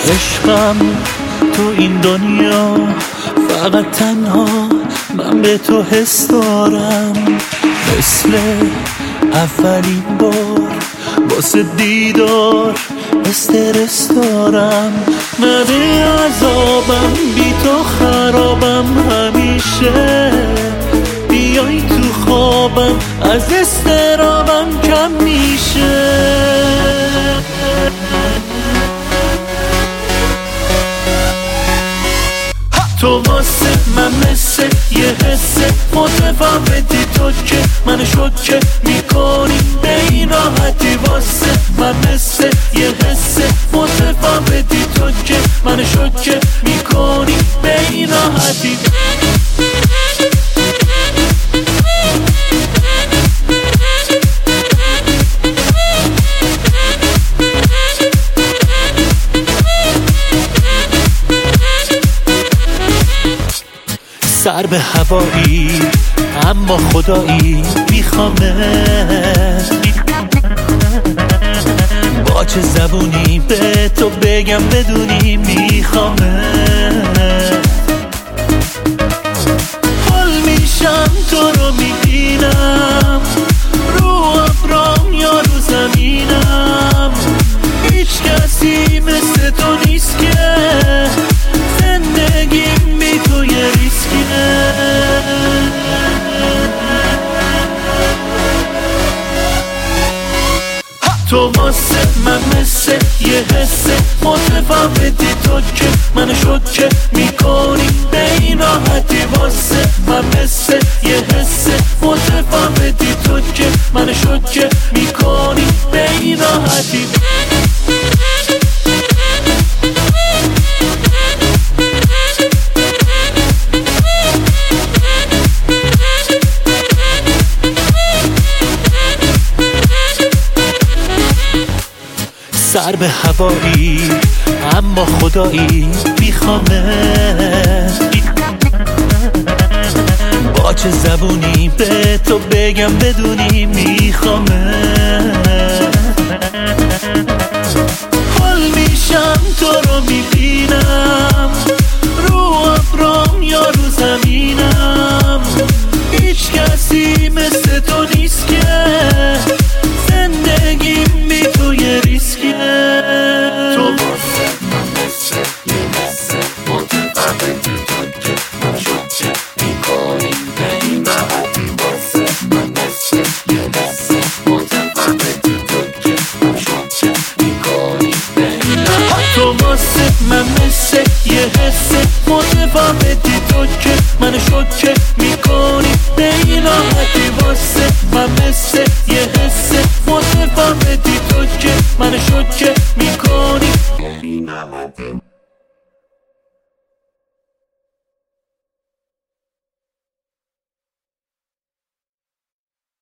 عشقم تو این دنیا فقط تنها من به تو حس دارم، مثل اولین بار واسه دیدار استرس دارم. نده عذابم بی تو خرابم، همیشه بیای تو خوابم از استرابم کم میشه. تو واسه من مثل یه حسه متفاوتی، تو که من شوکه میکنی به این راحتی. واسه من مثل یه حسه متفاوتی، تو که من شوکه میکنی به این راحتی. سر به هوایی اما خدایی میخوامت، با چه زبونی به تو بگم بدونی میخوامت. حال میشم تو رو میبینم، رو ابرام یا رو زمینم، هیچ کسی مثل تو نیست که زندگیم بی تو یه ریسکیه. تو واسه من مثل یه حسه متفاوتی، تو که من شوکه میکنی به این راحتی. واسه من مثل یه حسه متفاوتی، تو که من شوکه میکنی به این راحتی. سر به هوایی اما خدایی میخوامت، با چه زبونی به تو بگم بدونی میخوامت. حال میشم تو رو میبینم، رو ابرام یا رو زمینم، هیچ کسی مثل تو نیست که زندگیم بی تو یه ریسکیه. تو واسه من مثل یه حسه متفاوتی، تو که من شوکه میکنی به این راحتی. واسه من مثل یه حسه متفاوتی، تو که من شوکه میکنی به این راحتی. تو واسه من مثل یه حسه متفاوتی، تو که من شوکه میکنی به این راحتی. واسه من مثل یه حسه متفاوتی، تو که من شوکه میکنی به این راحتی.